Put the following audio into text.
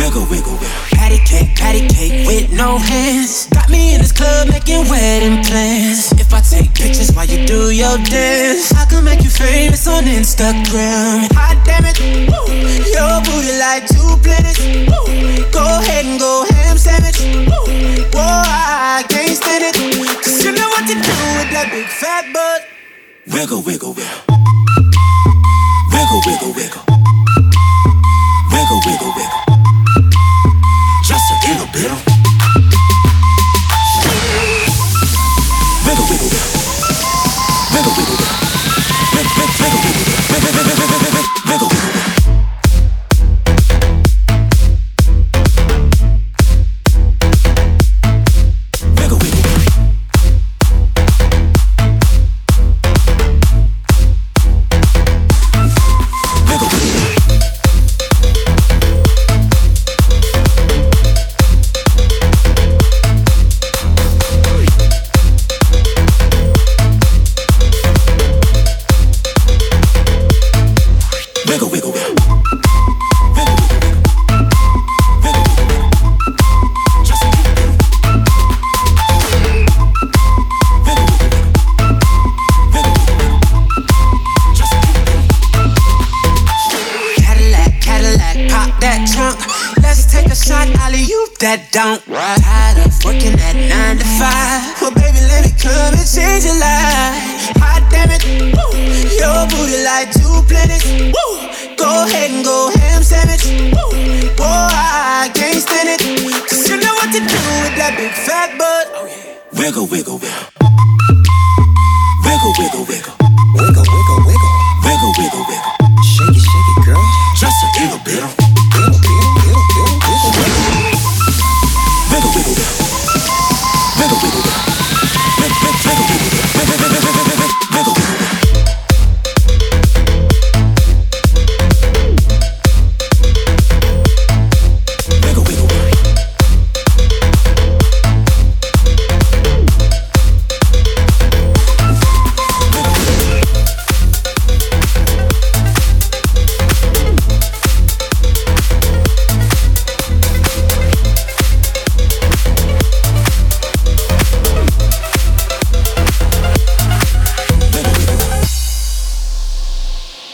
Wiggle, wiggle, wiggle. Patty cake with no hands. Got me in this club making wedding plans. If I take pictures while you do your dance, I can make you famous on Instagram. Hot damn it, woo. Your booty like 2 planets. Woo. Go ahead and go ham sandwich. Woo. Whoa, I can't stand it. Cause you know what to do with that big fat butt. Wiggle, wiggle, wiggle. Wiggle, wiggle, wiggle. Wiggle, wiggle, wiggle. Just a little bit. Wiggle, wiggle, wiggle. Wiggle, wiggle, wiggle. Wiggle, wiggle, wiggle. Wiggle, wiggle, wiggle. Wiggle, wiggle, wiggle. That don't tired of working at 9 to 5. Well, baby, let me come and change your life. Hot damn it, woo. Your booty like 2 planets. Woo. Go ahead and go ham sandwich. Woo. Boy, I can't stand it. Cause you know what to do with that big fat butt. Oh, yeah. Wiggle, wiggle, wiggle.